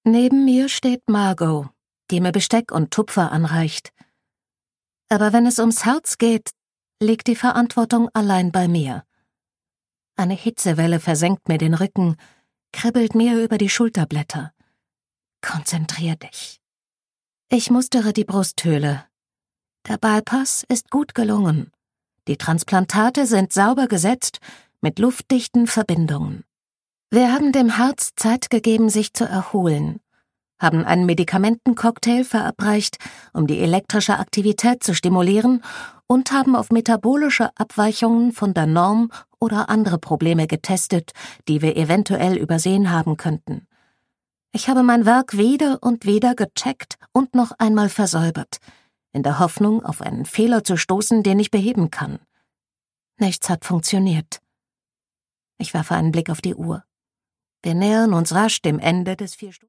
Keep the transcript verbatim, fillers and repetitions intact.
Neben mir steht Margot, die mir Besteck und Tupfer anreicht. Aber wenn es ums Herz geht, liegt die Verantwortung allein bei mir. Eine Hitzewelle versenkt mir den Rücken, kribbelt mir über die Schulterblätter. Konzentrier dich. Ich mustere die Brusthöhle. Der Bypass ist gut gelungen. Die Transplantate sind sauber gesetzt, mit luftdichten Verbindungen. Wir haben dem Herz Zeit gegeben, sich zu erholen, haben einen Medikamentencocktail verabreicht, um die elektrische Aktivität zu stimulieren, und haben auf metabolische Abweichungen von der Norm oder andere Probleme getestet, die wir eventuell übersehen haben könnten. Ich habe mein Werk wieder und wieder gecheckt und noch einmal versäubert, in der Hoffnung, auf einen Fehler zu stoßen, den ich beheben kann. Nichts hat funktioniert. Ich werfe einen Blick auf die Uhr. Wir nähern uns rasch dem Ende des vier Stunden.